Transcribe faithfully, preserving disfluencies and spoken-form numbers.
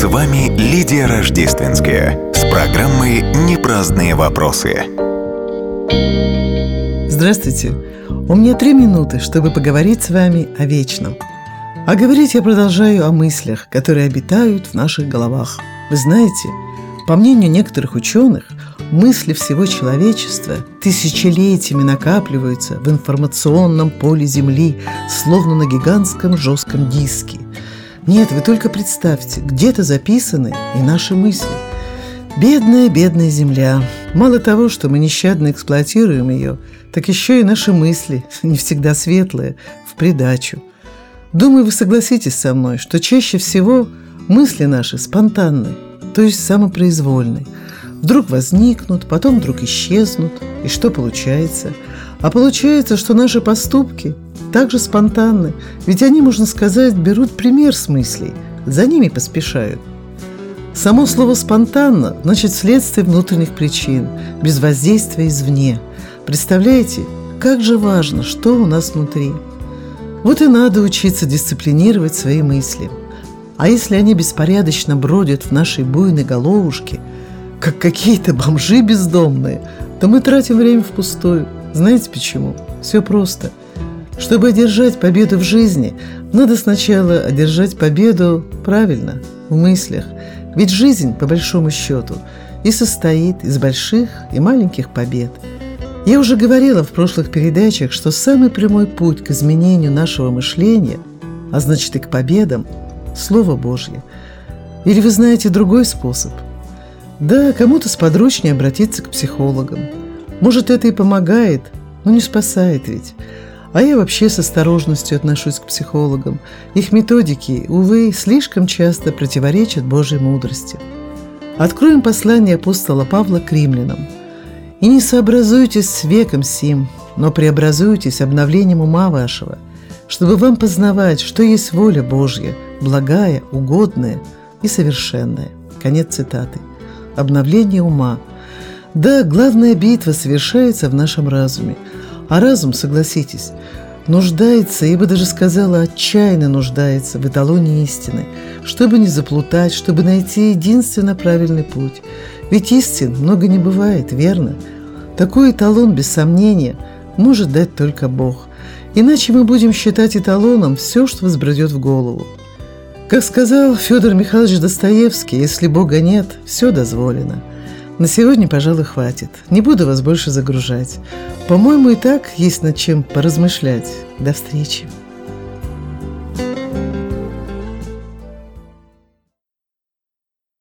вами Лидия Рождественская с программой «Непраздные вопросы». Здравствуйте! У меня три минуты, чтобы поговорить с вами о вечном. А говорить я продолжаю о мыслях, которые обитают в наших головах. Вы знаете, по мнению некоторых ученых, мысли всего человечества тысячелетиями накапливаются в информационном поле Земли, словно на гигантском жестком диске. Нет, вы только представьте, где-то записаны и наши мысли. Бедная, бедная Земля. Мало того, что мы нещадно эксплуатируем ее, так еще и наши мысли, не всегда светлые, в придачу. Думаю, вы согласитесь со мной, что чаще всего мысли наши спонтанны, то есть самопроизвольны. Вдруг возникнут, потом вдруг исчезнут. И что получается? А получается, что наши поступки также спонтанны, ведь они, можно сказать, берут пример с мыслей, за ними поспешают. Само слово «спонтанно» значит следствие внутренних причин, без воздействия извне. Представляете, как же важно, что у нас внутри. Вот и надо учиться дисциплинировать свои мысли. А если они беспорядочно бродят в нашей буйной головушке, как какие-то бомжи бездомные, то мы тратим время впустую. Знаете почему? Все просто. Чтобы одержать победу в жизни, надо сначала одержать победу правильно, в мыслях. Ведь жизнь, по большому счету, и состоит из больших и маленьких побед. Я уже говорила в прошлых передачах, что самый прямой путь к изменению нашего мышления, а значит и к победам, Слово Божье. Или вы знаете другой способ? Да, кому-то сподручнее обратиться к психологам. Может, это и помогает, но не спасает ведь. А я вообще с осторожностью отношусь к психологам. Их методики, увы, слишком часто противоречат Божьей мудрости. Откроем послание апостола Павла к римлянам. «И не сообразуйтесь с веком сим, но преобразуйтесь обновлением ума вашего, чтобы вам познавать, что есть воля Божья, благая, угодная и совершенная». Конец цитаты. Обновление ума. Да, главная битва совершается в нашем разуме. А разум, согласитесь, нуждается, я бы даже сказала, отчаянно нуждается в эталоне истины, чтобы не заплутать, чтобы найти единственно правильный путь. Ведь истин много не бывает, верно? Такой эталон, без сомнения, может дать только Бог. Иначе мы будем считать эталоном все, что взбредет в голову. Как сказал Федор Михайлович Достоевский, если Бога нет, все дозволено. На сегодня, пожалуй, хватит. Не буду вас больше загружать. По-моему, и так есть над чем поразмышлять. До встречи.